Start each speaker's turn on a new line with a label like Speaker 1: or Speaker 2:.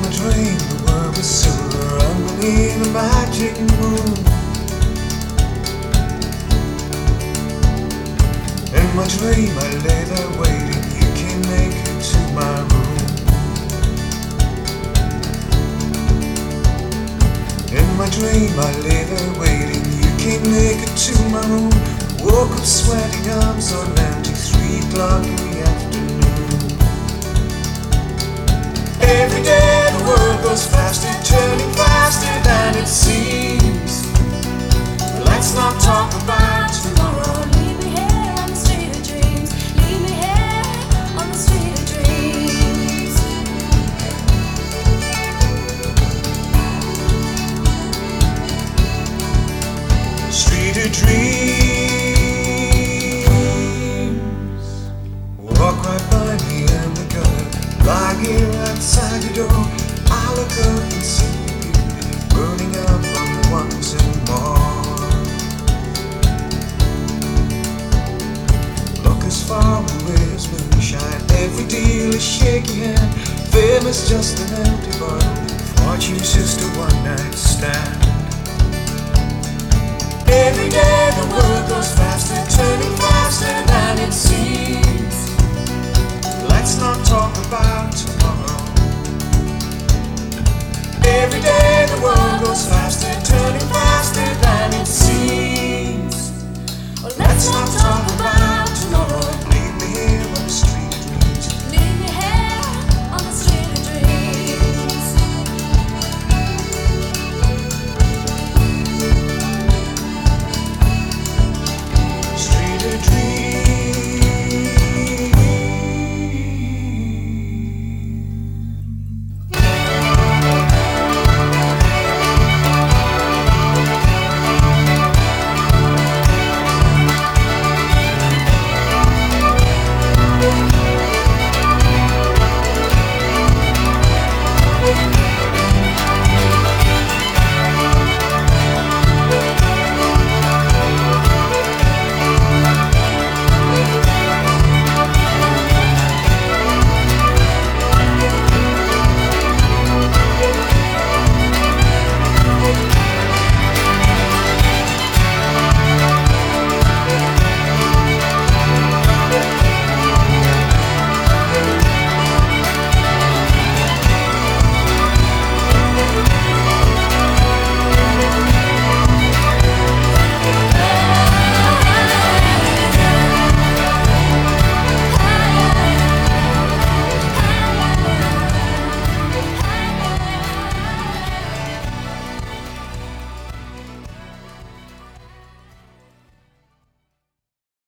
Speaker 1: my dream, the world was silver underneath the magic moon. In my dream, I lay there waiting. You came naked to my room. In my dream, I lay there waiting. You came naked to my room. Woke up sweating, arms on empty, 3 o'clock in the afternoon. Every day the world goes faster, turning faster than it seems. Let's not talk about tomorrow.
Speaker 2: Leave me here on the street of dreams. Leave me here on the street of dreams.
Speaker 1: Street of dreams. Walk right by me and the girl lying here outside your door. I look up and see your beauty burning up on the ones and more. Look as far away as moonshine. Every deal is shaky hand. Fame is just an empty bottle. Fortune's just a one-night stand. Every day the world goes faster, turning faster than it seems.